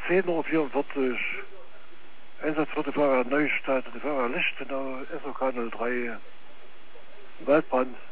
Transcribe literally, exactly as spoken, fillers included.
zehn Uhr vierundvierzig. Einsatz für die Feuerwehr Neustadt, die Feuerwehr Lichtenau, S O K null drei, Waldbrand.